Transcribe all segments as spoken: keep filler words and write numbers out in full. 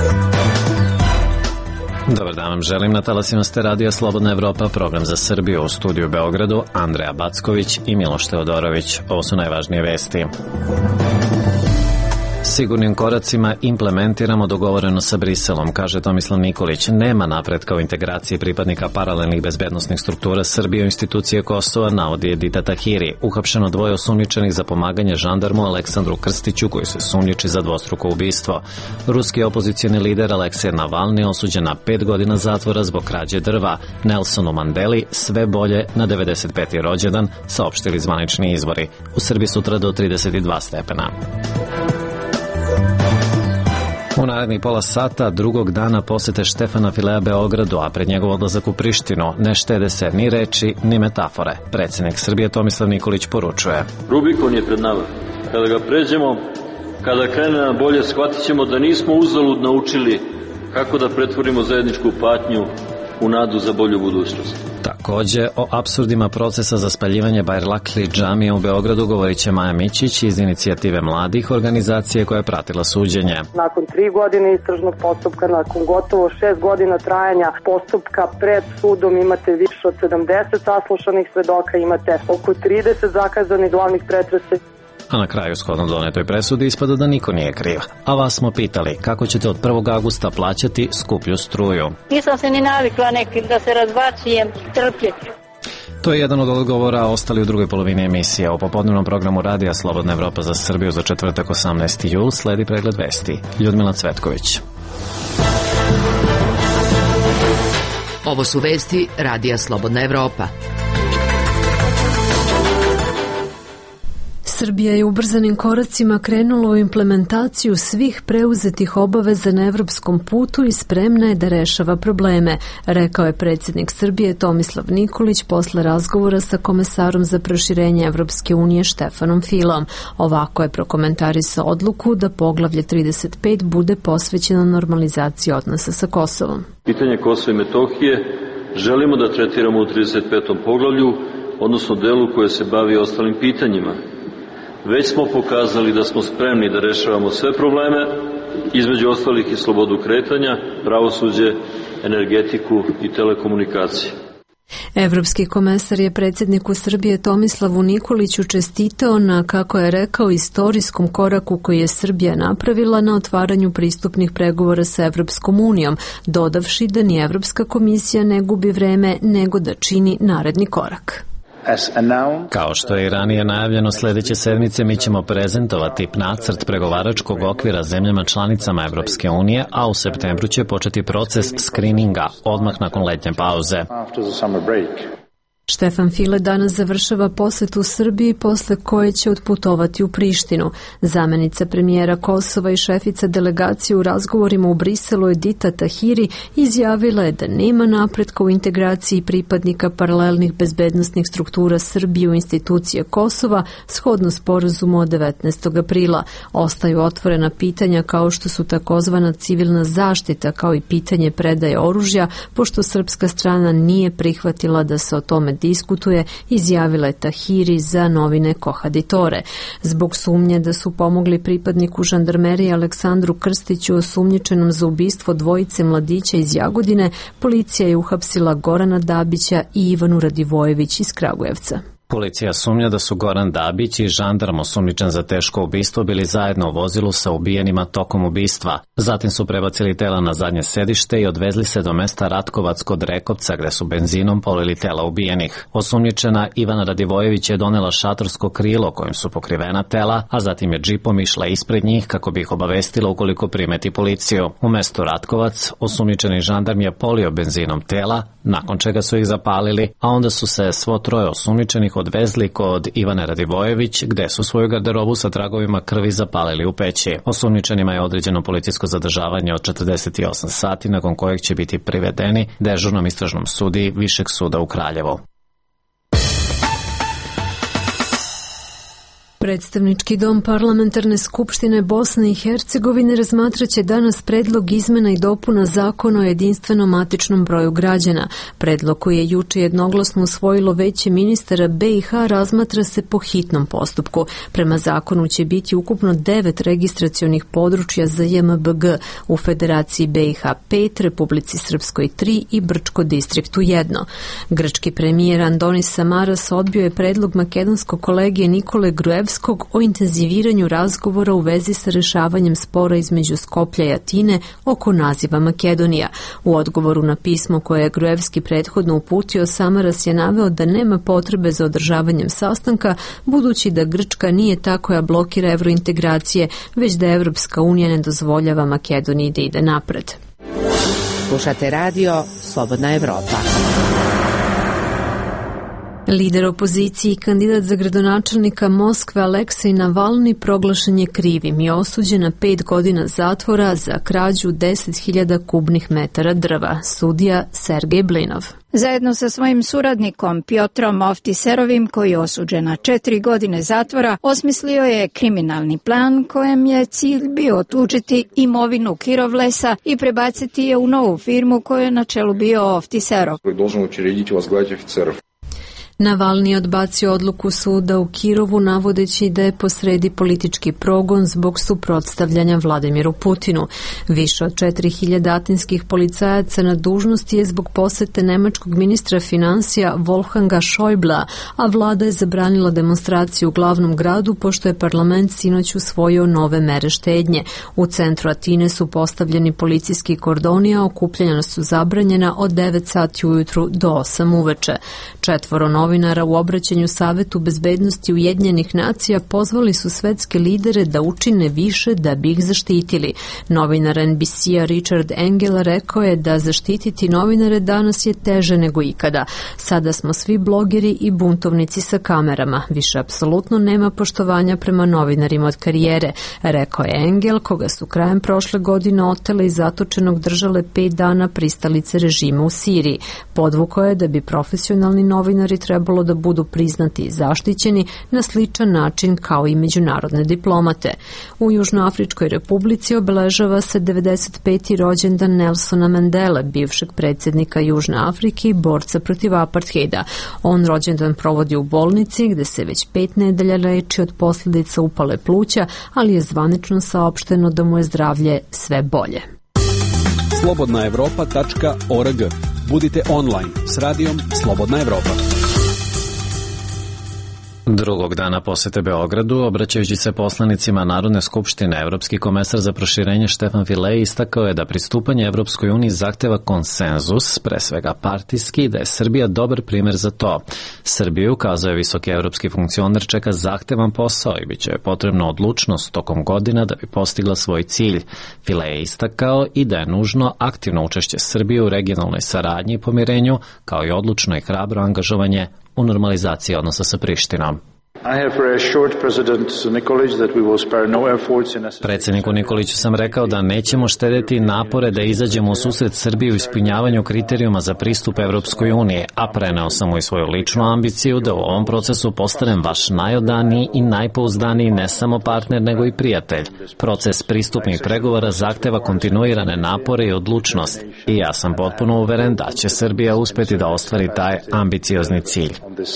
Dobar dan vam želim, na talasima ste radija Slobodna Evropa, program za Srbiju, u studiju u Beogradu Andreja Backović i Miloš Teodorović. Ovo su najvažnije vesti. Sigurnim koracima implementiramo dogovoreno sa Briselom, kaže Tomislav Nikolić. Nema napretka u integraciji pripadnika paralelnih bezbednosnih struktura Srbije u institucije Kosova, navodi Edita Tahiri. Uhapšeno dvoje osumnjičenih za pomaganje žandarmu Aleksandru Krstiću, koji se sumnjiči za dvostruko ubistvo. Ruski opozicioni lider Aleksej Navalni osuđen na pet godina zatvora zbog krađe drva. Nelsonu Mandeli sve bolje na devedeset peti rođendan, saopštili zvanični izvori. U Srbiji sutra do trideset dva stepena. U narednih pola sata drugog dana posete Štefana Filea Beogradu, a pred njegov odlazak u Prištinu ne štede se ni reči, ni metafore. Predsjednik Srbije Tomislav Nikolić poručuje: Rubikon je pred nama. Kada ga pređemo, kada krene na bolje, shvatit ćemo da nismo uzalud naučili kako da pretvorimo zajedničku patnju u nadu za bolju budućnost. Takođe, o apsurdima procesa za spaljivanje Bajrakli džamije u Beogradu govorit će Maja Mićić iz inicijative mladih, organizacije koja je pratila suđenje. Nakon tri godine istražnog postupka, nakon gotovo šest godina trajanja postupka pred sudom, imate više od sedamdeset saslušanih svedoka, imate oko trideset zakazanih glavnih pretresa. A na kraju, shodno donetoj presudi, ispada da niko nije kriv. A vas smo pitali kako ćete od prvog avgusta plaćati skuplju struju. Nisam se ni navikla nekim da se razbacujem, trpjeti. To je jedan od odgovora, ostali u drugoj polovini emisije. O popodnevnom programu radija Slobodna Evropa za Srbiju za četvrtak osamnaesti jul sledi pregled vesti. Ljudmila Cvetković. Ovo su vesti radija Slobodna Evropa. Srbija je ubrzanim koracima krenula u implementaciju svih preuzetih obaveza na evropskom putu i spremna je da rešava probleme, rekao je predsjednik Srbije Tomislav Nikolić posle razgovora sa komesarom za proširenje Evropske unije Štefanom Filom. Ovako je prokomentarisao odluku da poglavlje trideset pet bude posvećeno normalizaciji odnosa sa Kosovom. Pitanje Kosova i Metohije želimo da tretiramo u trideset petom poglavlju, odnosno delu koje se bavi ostalim pitanjima. Već smo pokazali da smo spremni da rešavamo sve probleme, između ostalih i slobodu kretanja, pravosuđe, energetiku i telekomunikacije. Evropski komesar je predsjedniku Srbije Tomislavu Nikoliću čestitao na, kako je rekao, istorijskom koraku koji je Srbija napravila na otvaranju pristupnih pregovora sa Evropskom unijom, dodavši da ni Evropska komisija ne gubi vreme, nego da čini naredni korak. Kao što je i ranije najavljeno, sljedeće sedmice mi ćemo prezentovati nacrt pregovaračkog okvira zemljama članicama Evropske unije, a u septembru će početi proces skrininga, odmah nakon letnje pauze. Štefan File danas završava posetu Srbiji, posle koje će otputovati u Prištinu. Zamenica premijera Kosova i šefica delegacije u razgovorima u Briselu Edita Tahiri izjavila je da nema napretka u integraciji pripadnika paralelnih bezbednosnih struktura Srbije u institucije Kosova, shodno sporazumu od devetnaestog aprila. Ostaju otvorena pitanja kao što su takozvana civilna zaštita, kao i pitanje predaje oružja, pošto srpska strana nije prihvatila da se o tome diskutuje, izjavila je Tahiri za novine Kohaditore. Zbog sumnje da su pomogli pripadniku žandarmerije Aleksandru Krstiću osumnjičenom za ubistvo dvojice mladića iz Jagodine, policija je uhapsila Gorana Dabića i Ivanu Radivojević iz Kragujevca. Policija sumnja da su Goran Dabić i žandarm osumnjičen za teško ubistvo bili zajedno u vozilu sa ubijenima tokom ubistva. Zatim su prebacili tela na zadnje sedište i odvezli se do mesta Ratkovac kod Rekovca, gde su benzinom polili tela ubijenih. Osumnjičena Ivana Radivojević je donela šatorsko krilo kojim su pokrivena tela, a zatim je džipom išla ispred njih kako bi ih obavestila ukoliko primeti policiju. U mestu Ratkovac osumnjičeni žandarm je polio benzinom tela, nakon čega su ih zapalili, a onda su se svo troje osumnjičenih odvezli kod Ivane Radivojević, gde su svoju garderobu sa tragovima krvi zapalili u peći. Osumnjičenima je određeno policijsko zadržavanje od četrdeset osam sati, nakon kojeg će biti privedeni dežurnom istražnom sudiji Višeg suda u Kraljevu. Predstavnički dom Parlamentarne skupštine Bosne i Hercegovine razmatraće danas predlog izmena i dopuna zakona o jedinstvenom matičnom broju građana. Predlog koji je juče jednoglasno usvojilo Veće ministara B i H razmatra se po hitnom postupku. Prema zakonu će biti ukupno devet registracionih područja za J M B G, u Federaciji B i H pet, Republici Srpskoj tri i Brčko distriktu jedno. Grčki premijer Andonis Samaras odbio je predlog makedonskog kolegije Nikole Gruevskog o intenziviranju razgovora u vezi sa rešavanjem spora između Skoplja i Atine oko naziva Makedonija. U odgovoru na pismo koje je Gruevski prethodno uputio, Samaras je naveo da nema potrebe za održavanjem sastanka, budući da Grčka nije ta koja blokira evrointegracije, već da Evropska unija ne dozvoljava Makedoniji da ide napred. Slušate radio Slobodna Evropa. Lider opozicije i kandidat za gradonačelnika Moskve Aleksej Navalni proglašen je krivim i osuđen na pet godina zatvora za krađu deset hiljada kubnih metara drva. Sudija Sergej Blinov. Zajedno sa svojim suradnikom Piotrom Oftiserovim, koji je osuđen na četiri godine zatvora, osmislio je kriminalni plan kojem je cilj bio otuđiti imovinu Kirovlesa i prebaciti je u novu firmu koju je na čelu bio Oftiserov. Navalni je odbacio odluku suda u Kirovu, navodeći da je posredi politički progon zbog suprotstavljanja Vladimiru Putinu. Više od četiri hiljade atinskih policajaca na dužnosti je zbog posete nemačkog ministra finansija Wolfganga Schäublea, a vlada je zabranila demonstraciju u glavnom gradu pošto je parlament sinoć usvojio nove mere štednje. U centru Atine su postavljeni policijski kordoni, a okupljanja su zabranjena od devet sati ujutru do osam uveče. Četvoro novinara u obraćanju Savetu bezbednosti Ujedinjenih nacija pozvali su svetske lidere da učine više da bi ih zaštitili. Novinar N B C-a Richard Engel rekao je da zaštititi novinare danas je teže nego ikada. Sada smo svi blogeri i buntovnici sa kamerama. Više apsolutno nema poštovanja prema novinarima od karijere, rekao je Engel, koga su krajem prošle godine otele i zatočenog držale pet dana pristalice režima u Siriji. Podvukao je da bi profesionalni novinari trebalo da budu priznati i zaštićeni na sličan način kao i međunarodne diplomate. U Južnoafričkoj republici obeležava se devedeset peti rođendan Nelsona Mandele, bivšeg predsjednika Južne Afrike i borca protiv apartheida. On rođendan provodi u bolnici gde se već pet nedelja leči od posljedica upale pluća, ali je zvanično saopšteno da mu je zdravlje sve bolje. slobodna evropa tačka org. Budite online s radijom Slobodna Evropa. Drugog dana posete Beogradu, obraćajući se poslanicima Narodne skupštine, Evropski komesar za proširenje Štefan File istakao je da pristupanje Evropskoj uniji zahteva konsenzus, pre svega partijski, i da je Srbija dobar primer za to. Srbiju, kazao je visoki evropski funkcioner, čeka zahtevan posao i bit će potrebno odlučnost tokom godina da bi postigla svoj cilj. File je istakao i da je nužno aktivno učešće Srbije u regionalnoj saradnji i pomirenju, kao i odlučno i hrabro angažovanje u normalizaciji odnosa sa Prištinom. Predsjedniku Nikoliću sam rekao da nećemo štedeti napore da izađemo u susret Srbiji u ispunjavanju kriterijuma za pristup Evropskoj uniji, a preneo sam mu i svoju ličnu ambiciju da u ovom procesu postanem vaš najodaniji i najpouzdaniji ne samo partner nego i prijatelj. Proces pristupnih pregovora zahteva kontinuirane napore i odlučnost i ja sam potpuno uveren da će Srbija uspeti da ostvari taj ambiciozni cilj.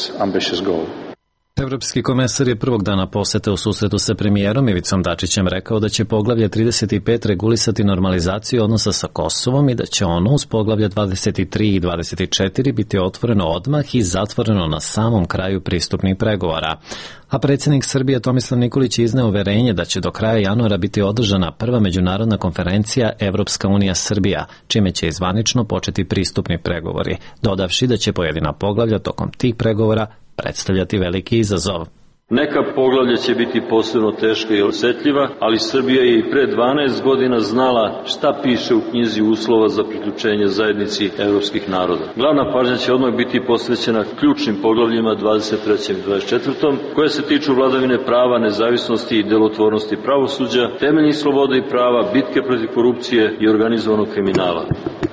Evropski komesar je prvog dana posete u susretu sa premijerom Ivicom Dačićem rekao da će poglavlje trideset pet regulisati normalizaciju odnosa sa Kosovom i da će ono uz poglavlja dvadeset tri i dvadeset četiri biti otvoreno odmah i zatvoreno na samom kraju pristupnih pregovora. A predsjednik Srbije Tomislav Nikolić je izneo uverenje da će do kraja januara biti održana prva međunarodna konferencija Evropska unija Srbija, čime će zvanično početi pristupni pregovori, dodavši da će pojedina poglavlja tokom tih pregovora predstavljati veliki izazov. Neka poglavlja će biti posebno teška i osjetljiva, ali Srbija je i pre dvanaest godina znala šta piše u knjizi uslova za priključenje zajednici evropskih naroda. Glavna pažnja će odmah biti posvećena ključnim poglavljima dvadeset trećem i dvadeset četvrtom koje se tiču vladavine prava, nezavisnosti i delotvornosti pravosuđa, temeljnih sloboda i prava, bitke protiv korupcije i organizovanog kriminala.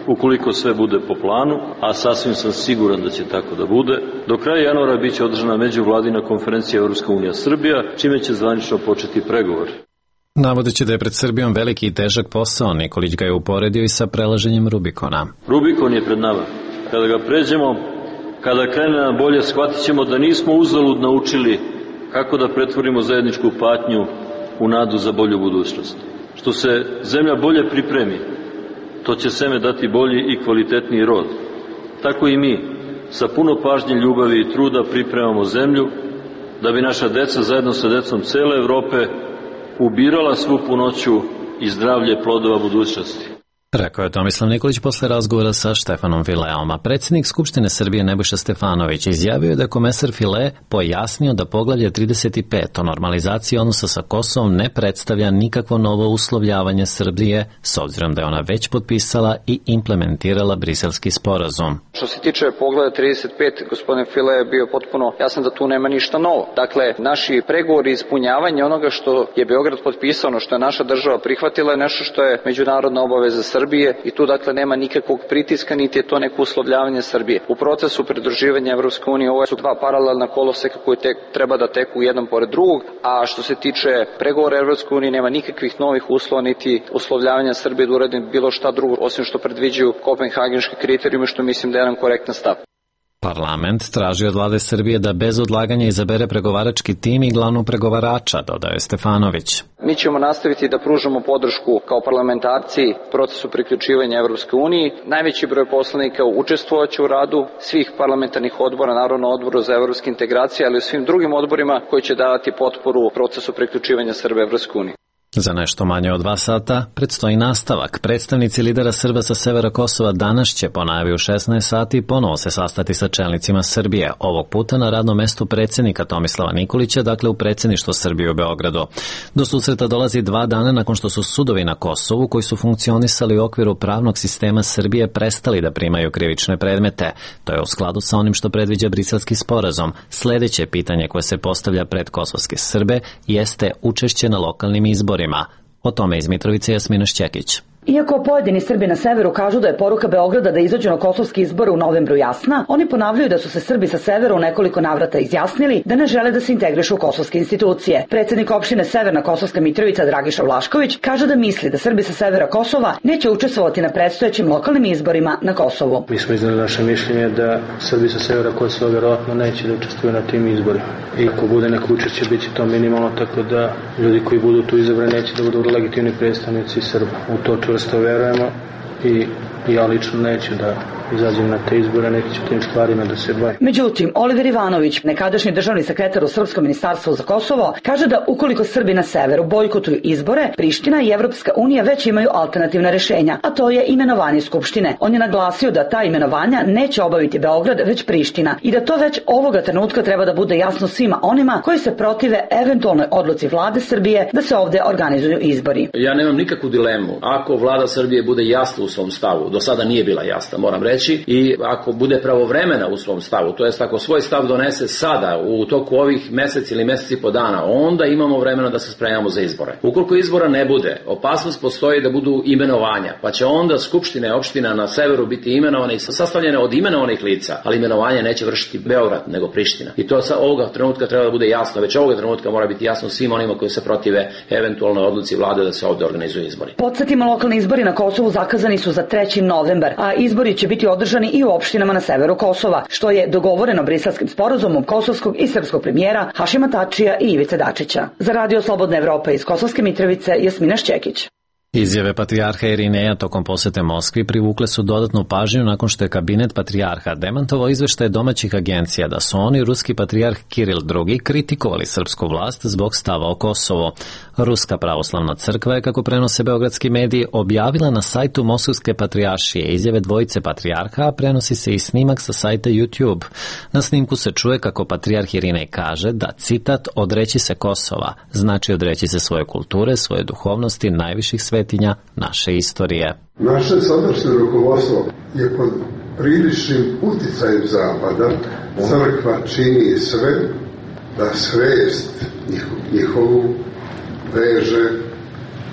ukoliko sve bude po planu, a sasvim sam siguran da će tako da bude. Do kraja januara biće održana međuvladina konferencija Evropska unija Srbija, čime će zvanično početi pregovor. Navodeći da je pred Srbijom veliki i težak posao, Nikolić ga je uporedio i sa prelaženjem Rubikona. Rubikon je pred nama. Kada ga pređemo, kada krene na bolje, shvatit ćemo da nismo uzalud naučili kako da pretvorimo zajedničku patnju u nadu za bolju budućnost. Što se zemlja bolje pripremi, to će seme dati bolji i kvalitetniji rod. Tako i mi, sa puno pažnje, ljubavi i truda pripremamo zemlju, da bi naša deca zajedno sa decom cele Evrope ubirala svu punoću i zdravlje plodova budućnosti. Rekao je Tomislav Nikolić posle razgovora sa Štefanom Fileom, a predsjednik Skupštine Srbije Nebojša Stefanović izjavio da je komesar File pojasnio da poglavlje trideset pet o normalizaciji odnosa sa Kosovom ne predstavlja nikakvo novo uslovljavanje Srbije, s obzirom da je ona već potpisala i implementirala Briselski sporazum. Što se tiče poglavlja trideset pet, gospodin File je bio potpuno jasan da tu nema ništa novo. Dakle, naši pregovori i ispunjavanje onoga što je Beograd potpisano, što je naša država prihvatila, je nešto što je međunarodna obaveza Srbije. Srbije i tu dakle nema nikakvog pritiska, niti je to neko uslovljavanje Srbije. U procesu pridruživanja Evropske unije ovo su dva paralelna koloseka koji tek treba da teku jedan pored drugog, a što se tiče pregovora Evropske unije nema nikakvih novih uslova niti uslovljavanja Srbije da uradi bilo šta drugo osim što predviđaju kopenhagenški kriterijumi, što mislim da je jedan korektan stav. Parlament traži od vlade Srbije da bez odlaganja izabere pregovarački tim i glavnog pregovarača, dodaje Stefanović. Mi ćemo nastaviti da pružamo podršku kao parlamentarci procesu priključivanja Evropske unije. Najveći broj poslanika učestvovaće u radu svih parlamentarnih odbora, naravno odboru za evropske integracije, ali i svim drugim odborima koji će davati potporu procesu priključivanja Srbije Evropske unije. Za nešto manje od dva sata predstoji nastavak. Predstavnici lidera Srba sa severa Kosova danas će po najavi u šesnaest sati ponovo se sastati sa čelnicima Srbije, ovog puta na radnom mestu predsjednika Tomislava Nikolića, dakle u predsjedništvo Srbije u Beogradu. Do susreta dolazi dva dana nakon što su sudovi na Kosovu, koji su funkcionisali u okviru pravnog sistema Srbije, prestali da primaju krivične predmete. To je u skladu sa onim što predviđa Briselski sporazum. Sledeće pitanje koje se postavlja pred kosovske Srbe jeste učešće na lokalnim izborima. O tome iz Mitrovice Jasmina Šćekić. Iako pojedini Srbi na severu kažu da je poruka Beograda da izađu na kosovski izbor u novembru jasna, oni ponavljaju da su se Srbi sa severa u nekoliko navrata izjasnili da ne žele da se integrišu u kosovske institucije. Predsjednik opštine Severna Kosovska Mitrovica Dragiša Vlašković kaže da misli da Srbi sa severa Kosova neće učestvovati na predstojećim lokalnim izborima na Kosovu. Mi smo iznali naše mišljenje da Srbi sa severa Kosova vjerojatno neće da učestvuju na tim izborima. I ako bude neko učešće, bit će to minimalno, tako da ljudi koji budu tu izabrani neće da budu legitimni predstavnici Srba. U to čvrsto verujemo i ja lično neću da izađem na te izbore, neki ću tim stvarima da se bavim. Međutim, Oliver Ivanović, nekadašnji državni sekretar u Srpskom ministarstvu za Kosovo, kaže da ukoliko Srbi na severu bojkotuju izbore, Priština i Evropska unija već imaju alternativna rešenja, a to je imenovanje Skupštine. On je naglasio da ta imenovanja neće obaviti Beograd, već Priština i da to već ovoga trenutka treba da bude jasno svima onima koji se protive eventualnoj odluci vlade Srbije da se ovde organizuju izbori. Ja nemam nikakvu dilemu. Ako vlada Srbije bude jasna u svom stavu, do sada nije bila jasna, moram reći, i ako bude pravovremena u svom stavu, to jest ako svoj stav donese sada u toku ovih meseci ili meseci i po dana, onda imamo vremena da se spremamo za izbore. Ukoliko izbora ne bude, opasnost postoji da budu imenovanja, pa će onda skupštine opština na severu biti imenovane i sastavljene od imenovanih lica, ali imenovanje neće vršiti Beograd, nego Priština. I to sa ovoga trenutka treba da bude jasno, već ovoga trenutka mora biti jasno svim onima koji se protive eventualnoj odluci vlade da se ovde organizuju izbori. Podsjetimo, lokalni izbori na Kosovu zakazani su za treći novembar, a izbori će biti održani i u opštinama na severu Kosova, što je dogovoreno Briselskim sporazumom kosovskog i srpskog premijera Hašima Tačija i Ivice Dačića. Za Radio Slobodna Evropa iz Kosovske Mitrovice, Jasmina Šćekić. Izjave patrijarha Irineja tokom posete Moskvi privukle su dodatnu pažnju nakon što je kabinet patrijarha demantovao izveštaje domaćih agencija da su oni, ruski patrijarh Kiril drugi, kritikovali srpsku vlast zbog stava o Kosovu. Ruska pravoslavna crkva je, kako prenose beogradski mediji, objavila na sajtu Moskovske patrijaršije izjave dvojice patrijarha, a prenosi se i snimak sa sajta YouTube. Na snimku se čuje kako patrijarh Irinej kaže da, citat, odreći se Kosova znači odreći se svoje kulture, svoje duhovnosti, najviših svetinja naše istorije. Naše sadašnje rukovodstvo je pod priličnim uticajem Zapada. Crkva čini sve da svest njihovu veže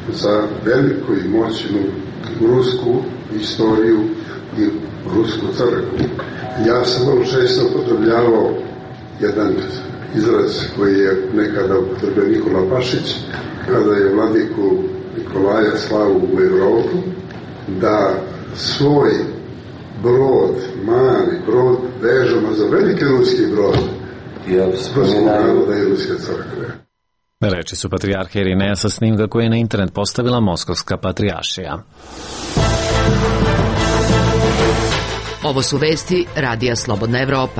za veliku i moćnu rusku istoriju i rusku crkvu. Ja sam vrlo često upotrebljavao jedan izraz koji je nekada upotrebio Nikola Pašić, kada je vladiku Nikolaja slavu u Evropu, da svoj brod, mali brod, vežemo za veliki ruski brod, ruskog naroda i ruske crkve. Reči su patrijarha Irineja sa snimka koji je na internet postavila Moskovska patrijaršija. Ovo su vesti Radija Slobodna Evropa.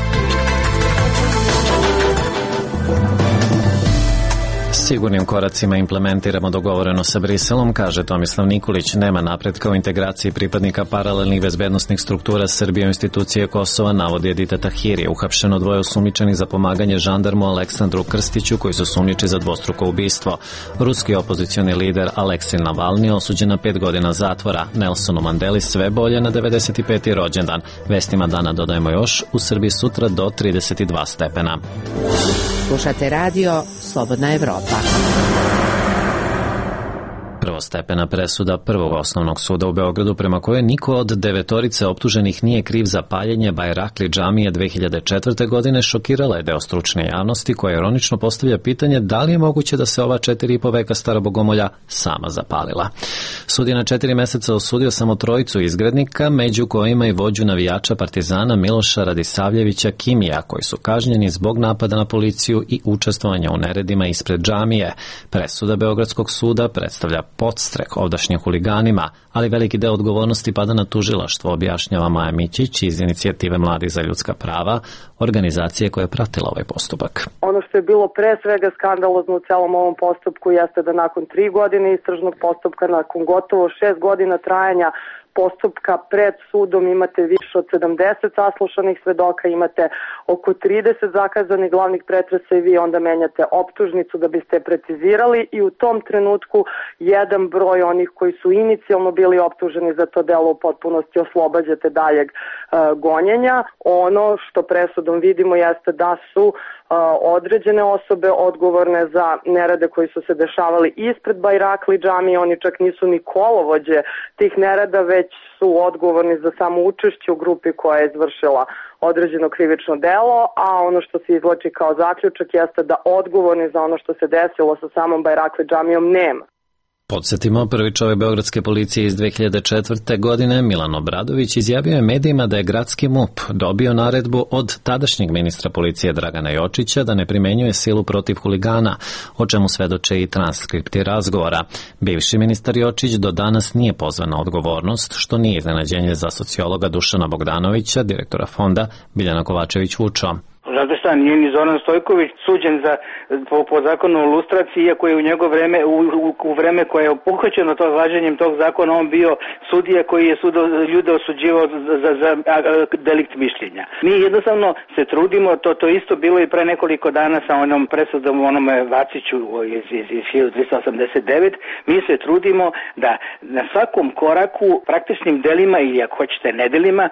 Sigurnim koracima implementiramo dogovoreno sa Briselom, kaže Tomislav Nikolić. Nema napretka u integraciji pripadnika paralelnih bezbednosnih struktura Srbije u institucije Kosova, navodi Edita Tahiri. Uhapšeno dvoje osumnjičenih za pomaganje žandarmu Aleksandru Krstiću, koji su sumnjiči za dvostruko ubistvo. Ruski opozicioni lider Aleksej Navalni osuđen na pet godina zatvora. Nelsonu Mandeli sve bolje na devedeset peti rođendan. Vestima dana dodajemo još, u Srbiji sutra do trideset dva stepena. Slušate radio Slobodna Evropa. Prvostepena presuda Prvog osnovnog suda u Beogradu, prema kojoj niko od devetorice optuženih nije kriv za paljenje Bajrakli džamije dve hiljade četvrte. godine, šokirala je deo stručne javnosti, koja ironično postavlja pitanje da li je moguće da se ova četiri i po veka stara bogomolja sama zapalila. Sud je na četiri meseca osudio samo trojicu izgrednika, među kojima i vođu navijača Partizana Miloša Radisavljevića Kimija, koji su kažnjeni zbog napada na policiju i učestvovanja u neredima ispred džamije. Presuda Beogradskog suda predstavlja podstrek ovdašnjim huliganima, ali veliki deo odgovornosti pada na tužilaštvo, objašnjava Maja Mićić iz inicijative Mladih za ljudska prava, organizacije koja je pratila ovaj postupak. Ono što je bilo pre svega skandalozno u celom ovom postupku jeste da nakon tri godine istražnog postupka, nakon gotovo šest godina trajanja postupka pred sudom imate više od sedamdeset saslušanih svedoka, imate oko trideset zakazanih glavnih pretresa i vi onda menjate optužnicu da biste precizirali i u tom trenutku jedan broj onih koji su inicijalno bili optuženi za to delo u potpunosti oslobađate daljeg uh, gonjenja. Ono što presudom vidimo jeste da su uh, određene osobe odgovorne za nerede koji su se dešavali ispred Bajrakli džamije, oni čak nisu ni kolovođe tih nereda, već su odgovorni za samo učešće u grupi koja je izvršila određeno krivično delo, a ono što se izvlači kao zaključak jeste da odgovorni za ono što se desilo sa samom Bajrakli džamijom nema. Podsjetimo, prvi čovjek beogradske policije iz dve hiljade četvrte. godine, Milan Obradović, izjavio je medijima da je gradski M U P dobio naredbu od tadašnjeg ministra policije Dragana Jočića da ne primenjuje silu protiv huligana, o čemu svedoče i transkripti razgovora. Bivši ministar Jočić do danas nije pozvan na odgovornost, što nije iznenađenje za sociologa Dušana Bogdanovića, direktora fonda Biljana Kovačević-Vučo. Znate šta, nije ni Zoran Stojković suđen za, po, po zakonu o lustraciji, iako je u njegov vreme, u, u, u vreme koje je obuhvaćeno to važenjem tog zakona, on bio sudija koji je sudo, ljude osuđivao za, za, za a, a, delikt mišljenja. Mi jednostavno se trudimo, to to isto bilo i pre nekoliko dana sa onom presudom onome Vaciću iz, iz, iz hiljadu trista osamdeset devete. Mi se trudimo da na svakom koraku, praktičnim delima ili ako hoćete nedelima,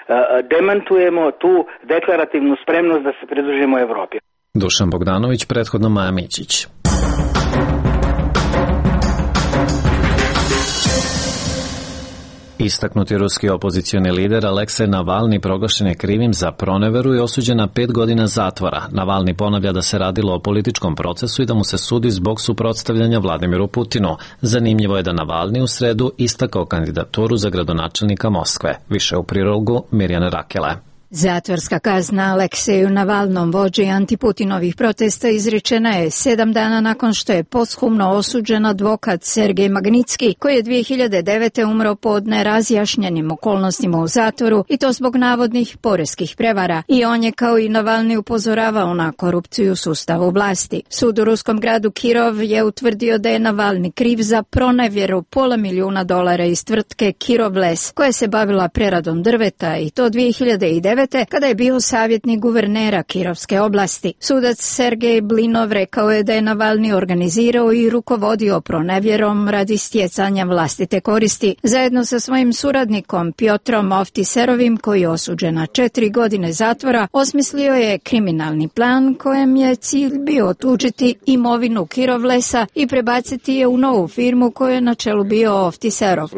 demantujemo tu deklarativnu spremnost da se pridružimo Evropi. Dušan Bogdanović, prethodno Maja Mićić. Istaknuti ruski opozicioni lider Aleksej Navalni proglašen je krivim za proneveru i osuđen na pet godina zatvora. Navalni ponavlja da se radilo o političkom procesu i da mu se sudi zbog suprotstavljanja Vladimiru Putinu. Zanimljivo je da Navalni u sredu istakao kandidaturu za gradonačelnika Moskve. Više u prilogu Mirjane Rakele. Zatvorska kazna Alekseju Navalnom, vođi antiputinovih protesta, izrečena je sedam dana nakon što je posthumno osuđen advokat Sergej Magnitski, koji je dve hiljade devete. umro pod nerazjašnjenim okolnostima u zatvoru i to zbog navodnih poreskih prevara. I on je kao i Navalni upozoravao na korupciju u sustavu vlasti. Sud u ruskom gradu Kirov je utvrdio da je Navalni kriv za pronevjeru pola milijuna dolara iz tvrtke Kirovles, koja se bavila preradom drveta i to dve hiljade devete. devete. kada je bio savjetnik guvernera Kirovske oblasti. Sudac Sergej Blinov rekao je da je Navalni organizirao i rukovodio pronevjerom radi stjecanja vlastite koristi. Zajedno sa svojim suradnikom Pjotrom Oftiserovim, koji je osuđen na četiri godine zatvora, osmislio je kriminalni plan kojem je cilj bio otuđiti imovinu Kirovlesa i prebaciti je u novu firmu koju je na čelu bio Oftiserov.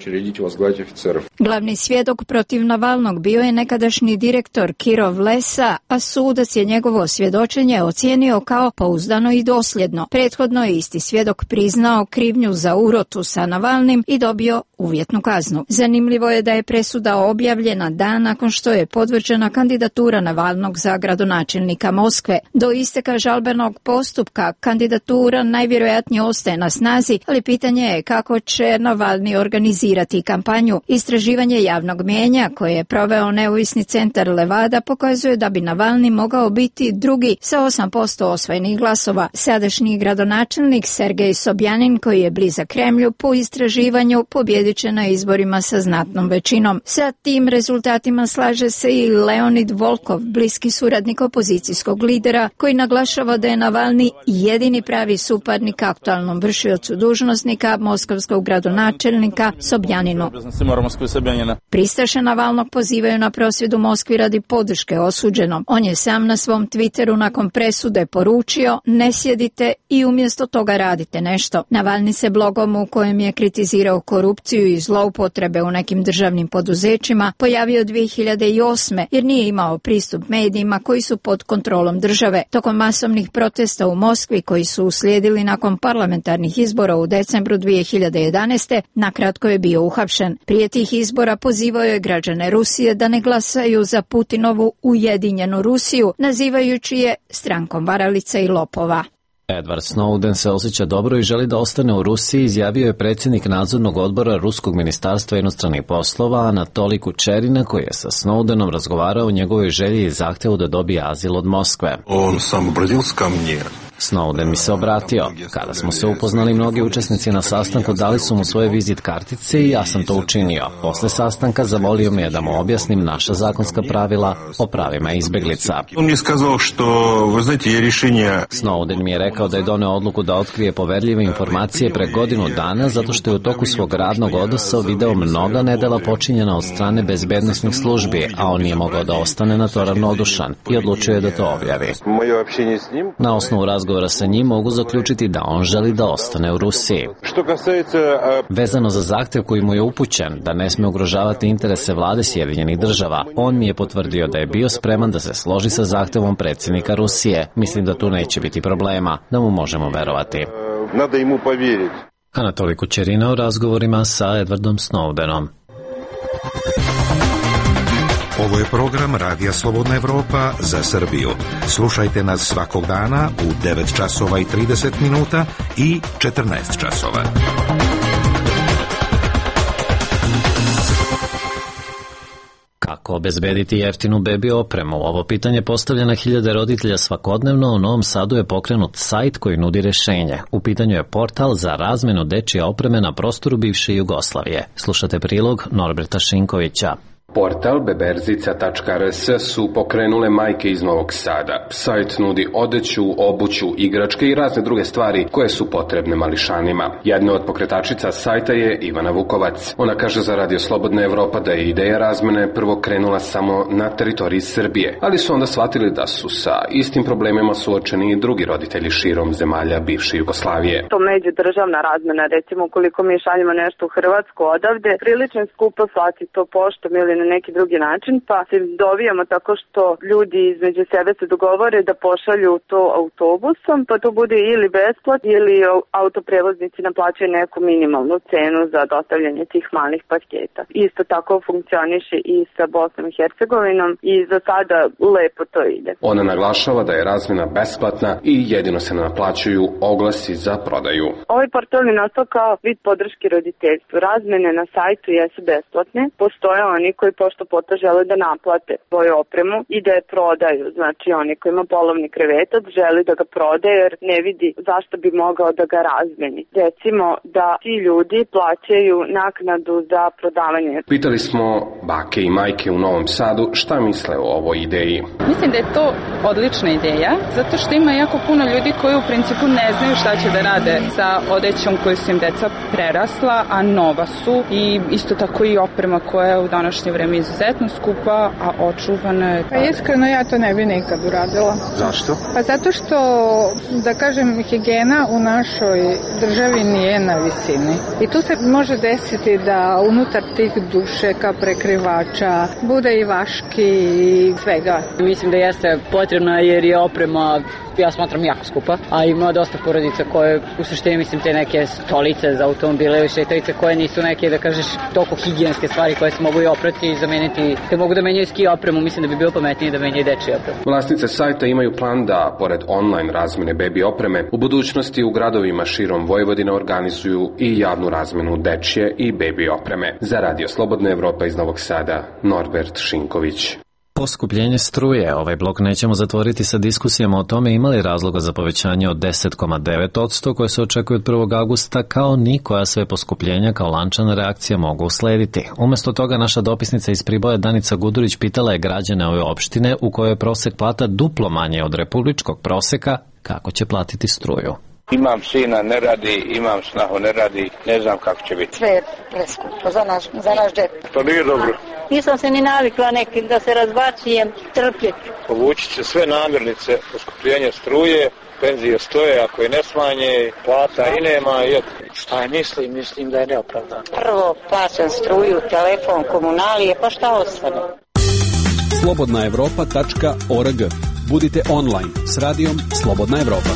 Glavni svjedok protiv Navalnog bio je nekadašnji direktor Kirovlesa, a sudac je njegovo svjedočenje ocijenio kao pouzdano i dosljedno. Prethodno je isti svjedok priznao krivnju za urotu sa Navalnim i dobio uvjetnu kaznu. Zanimljivo je da je presuda objavljena dan nakon što je potvrđena kandidatura Navalnog za gradonačelnika Moskve. Do isteka žalbenog postupka kandidatura najvjerojatnije ostaje na snazi, ali pitanje je kako će Navalni organizirati kampanju. Istraživanje javnog mijenja koje je proveo neovisni centar Levada pokazuje da bi Navalni mogao biti drugi sa osam posto osvojenih glasova. Sadašnji gradonačelnik Sergej Sobjanin, koji je blizak Kremlju, po istraživanju pobjedit će na izborima sa znatnom većinom. Sa tim rezultatima slaže se i Leonid Volkov, bliski suradnik opozicijskog lidera, koji naglašava da je Navalni jedini pravi suparnik aktualnom vršiocu dužnosnika moskovskog gradonačelnika Sobjaninu. Pristaše Navalnog pozivaju na prosvjed u Moskvi radi podrške osuđenom. On je sam na svom Twitteru nakon presude poručio: ne sjedite i umjesto toga radite nešto. Navalni se blogom u kojem je kritizirao korupciju i zloupotrebe u nekim državnim poduzećima pojavio dvije hiljade osme jer nije imao pristup medijima koji su pod kontrolom države. Tokom masovnih protesta u Moskvi koji su uslijedili nakon parlamentarnih izbora u decembru dvije hiljade jedanaeste. nakratko je bio uhapšen. Prije tih izbora pozivao je građane Rusije da ne glasaju za Putinovu ujedinjenu Rusiju, nazivajući je strankom varalica i lopova. Edward Snowden se osjeća dobro i želi da ostane u Rusiji, izjavio je predsjednik nadzornog odbora Ruskog ministarstva inostranih poslova Anatolij Kučerina, koji je sa Snowdenom razgovarao o njegovoj želji i zahtjevu da dobije azil od Moskve. On sam obratился ко мне. Snowden mi se obratio. Kada smo se upoznali, mnogi učesnici na sastanku dali su mu svoje vizit kartice i ja sam to učinio. Posle sastanka zamolio me da mu objasnim naša zakonska pravila o pravima izbjeglica. On mi je skazao što, vi znate, je rješenje... Snowden mi je rekao da je doneo odluku da otkrije poverljive informacije pre godinu dana zato što je u toku svog radnog odnosa video mnoga nedela počinjena od strane bezbednosnih službi, a on nije mogao da ostane na to ravnodušan i odlučio je da to objavi. Na osnovu razgovora sa njim mogu zaključiti da on želi da ostane u Rusiji. Vezano za zahtjev koji mu je upućen da ne sme ugrožavati interese vlade Sjedinjenih država, on mi je potvrdio da je bio spreman da se složi sa zahtjevom predsjednika Rusije. Mislim da tu neće biti problema, da mu možemo verovati. Anatolij Kučerina u razgovorima sa Edwardom Snowdenom. Ovo je program Radija Slobodna Evropa za Srbiju. Slušajte nas svakog dana u devet časova i trideset minuta i četrnaest časova. Kako obezbediti jeftinu bebi opremu? Ovo pitanje postavlja na hiljade roditelja svakodnevno. U Novom Sadu je pokrenut sajt koji nudi rješenje. U pitanju je portal za razmenu dečje opreme na prostoru bivše Jugoslavije. Slušate prilog Norberta Šinkovića. Portal beberzica tačka r s su pokrenule majke iz Novog Sada. Sajt nudi odeću, obuću, igračke i razne druge stvari koje su potrebne mališanima. Jedna od pokretačica sajta je Ivana Vukovac. Ona kaže za Radio Slobodna Evropa da je ideja razmene prvo krenula samo na teritoriji Srbije, ali su onda shvatili da su sa istim problemima suočeni i drugi roditelji širom zemalja bivše Jugoslavije. To međudržavna razmena, recimo ukoliko mi šaljemo nešto u Hrvatsku odavde, prilično skupo slati to poštom ili na neki drugi način, pa se dovijamo tako što ljudi između sebe se dogovore da pošalju to autobusom, pa to bude ili besplat ili autoprevoznici naplaćaju neku minimalnu cenu za dostavljanje tih malih paketa. Isto tako funkcioniše i sa Bosnom i Hercegovinom i za sada lepo to ide. Ona naglašava da je razmjena besplatna i jedino se naplaćuju oglasi za prodaju. Ovaj portal je nastao kao vid podrške roditeljstvu. Razmene na sajtu jesu besplatne, postoje oni koji koji pošto poto žele da naplate svoju opremu i da je prodaju. Znači oni koji ima polovni krevetac želi da ga prodaje jer ne vidi zašto bi mogao da ga razmeni. Recimo da ti ljudi plaćaju naknadu za prodavanje. Pitali smo bake i majke u Novom Sadu šta misle o ovoj ideji. Mislim da je to odlična ideja, zato što ima jako puno ljudi koji u principu ne znaju šta će da rade sa odećom koju su im deca prerasla, a nova su, i isto tako i oprema koja je u današnje vreme izuzetno skupa, a očuvana je. Pa iskreno ja to ne bi nikad uradila. Zašto? Pa zato što, da kažem, higijena u našoj državi nije na visini. I tu se može desiti da unutar tih dušeka, prekrivača, bude i vaški i svega. Mislim da jeste potrebna jer je oprema, ja smatram, jako skupa, a ima dosta porodica koje u suštini, mislim, te neke stolice za automobile ili šetalice koje nisu neke, da kažeš, toliko higijenske stvari koje se mogu i oprati i zameniti, te mogu da menjaju ski opremu, mislim da bi bilo pametnije da menjaju dečiju opremu. Vlasnice sajta imaju plan da, pored online razmene bebi opreme, u budućnosti u gradovima širom Vojvodine organizuju i javnu razmenu dečje i bebi opreme. Za Radio Slobodna Evropa iz Novog Sada, Norbert Šinković. Poskupljenje struje. Ovaj blok nećemo zatvoriti sa diskusijama o tome ima li razloga za povećanje od deset zarez devet posto koje se očekuje od prvog avgusta, kao ni koja sve poskupljenja kao lančana reakcija mogu uslediti. Umesto toga naša dopisnica iz Priboja Danica Gudurić pitala je građane ove opštine u kojoj je prosek plata duplo manje od republičkog proseka kako će platiti struju. Imam sina, ne radi, imam snahu, ne radi, ne znam kako će biti. Sve je preskupo za naš, za naš džep. To nije dobro. Nisam se ni navikla nekim da se razbacujem, trpjeti. Povući će sve namirnice, poskupljenje struje, penzije stoje, ako je ne smanje, plata i nema. I šta je mislim? Mislim da je neopravdano. Prvo plaćam struju, telefon, komunalije, pa šta ostane? slobodna evropa tačka org. Budite online s radijom Slobodna Evropa.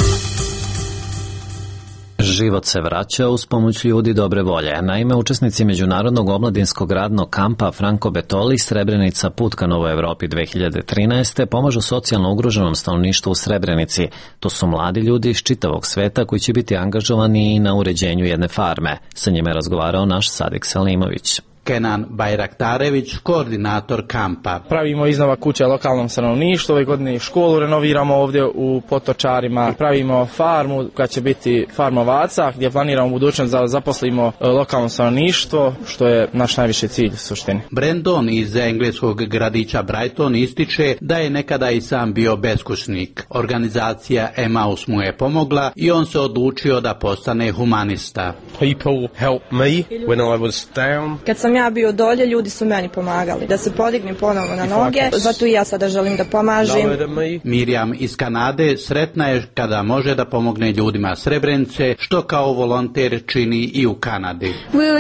Život se vraća uz pomoć ljudi dobre volje. Naime, učesnici Međunarodnog omladinskog radnog kampa Franco Betoli Srebrenica put ka Novoj Evropi dve hiljade trinaeste pomažu socijalno ugroženom stanovništvu u Srebrenici. To su mladi ljudi iz čitavog sveta koji će biti angažovani i na uređenju jedne farme. Sa njima je razgovarao naš Sadik Salimović. Kenan Bajraktarević, koordinator kampa. Pravimo iznova kuće lokalnom stanovništvu, ove godine školu renoviramo ovdje u Potočarima, pravimo farmu koja će biti farma ovaca gdje planiramo u budućnost da zaposlimo lokalno stanovništvo, što je naš najviši cilj u suštini. Brandon iz engleskog gradića Brighton ističe da je nekada i sam bio beskućnik. Organizacija Emmaus mu je pomogla i on se odlučio da postane humanista. People helped me when I was down. Kad sam ja bio dolje, ljudi su meni pomagali da se podignem ponovno na noge, zato i ja sada želim da pomažem. Mirjam iz Kanade sretna je kada može da pomogne ljudima Srebrenice, što kao volonter čini i u Kanadi.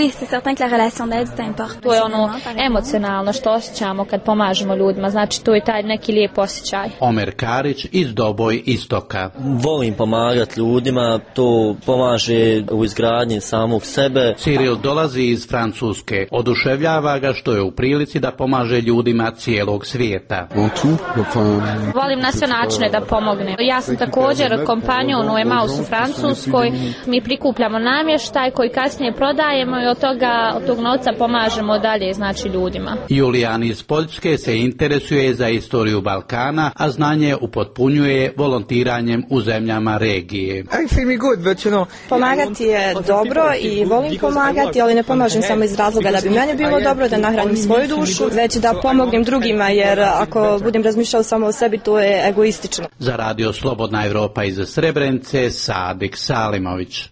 To je ono emocionalno što osjećamo kad pomažemo ljudima, znači to je taj neki lijep osjećaj. Omer Karić iz Doboj Istoka. Volim pomagati ljudima, to pomaže u izgradnji samog sebe. Cyril dolazi iz Francuske. Oduševljava ga što je u prilici da pomaže ljudima cijelog svijeta. Volim na sve načine da pomognem. Ja sam također kompanjon u Emmaus u Francuskoj. Mi prikupljamo namještaj koji kasnije prodajemo i od toga, od tog novca pomažemo dalje, znači ljudima. Julijan iz Poljske se interesuje za istoriju Balkana, a znanje upotpunjuje volontiranjem u zemljama regije. Pomagati je dobro i volim pomagati, ali ne pomažem samo iz razloga da bi meni bilo dobro, da nahranim svoju dušu, već da pomognem drugima, jer ako budem razmišljao samo o sebi, to je egoistično. Za Radio Slobodna Evropa iz Srebrenice, Sadik Salimović.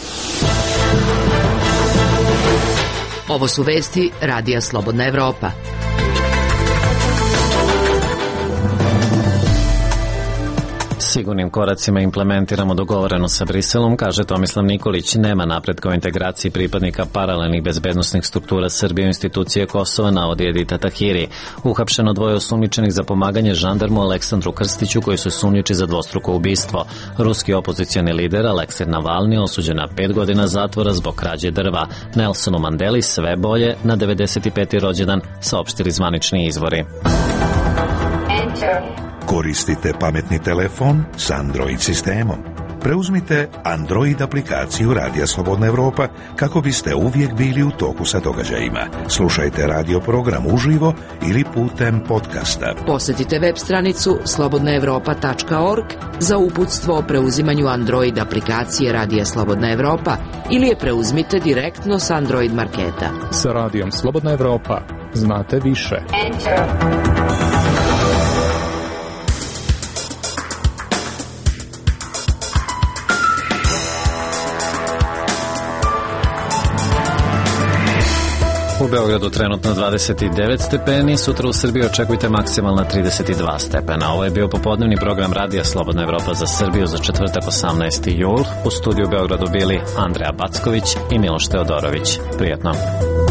Ovo su vesti Radija Slobodna Evropa. Sigurnim koracima implementiramo dogovoreno sa Briselom, kaže Tomislav Nikolić. Nema napretka u integraciji pripadnika paralelnih bezbednosnih struktura Srbije u institucije Kosova, navodi Edita Tahiri. Uhapšeno dvoje osumnjičenih za pomaganje žandarmu Aleksandru Krstiću, koji su sumnjiči za dvostruko ubistvo. Ruski opozicioni lider Aleksej Navalni osuđen na pet godina zatvora zbog krađe drva. Nelsonu Mandeli sve bolje na devedeset peti rođendan, saopštili zvanični izvori. Koristite pametni telefon s Android sistemom. preuzmite Android aplikaciju Radija Slobodna Evropa kako biste uvijek bili u toku sa događajima. Slušajte radio program uživo ili putem podcasta. Posjetite web stranicu slobodna evropa tačka org za uputstvo o preuzimanju Android aplikacije Radija Slobodna Evropa ili je preuzmite direktno s Android marketa. Sa Radijom Slobodna Evropa znate više. Enter. U Beogradu trenutno dvadeset devet stepeni, sutra u Srbiji očekujte maksimalna trideset dva stepena. Ovo je bio popodnevni program Radija Slobodna Evropa za Srbiju za četvrtak osamnaesti jul. U studiju u Beogradu bili Andreja Backović i Miloš Teodorović. Prijetno.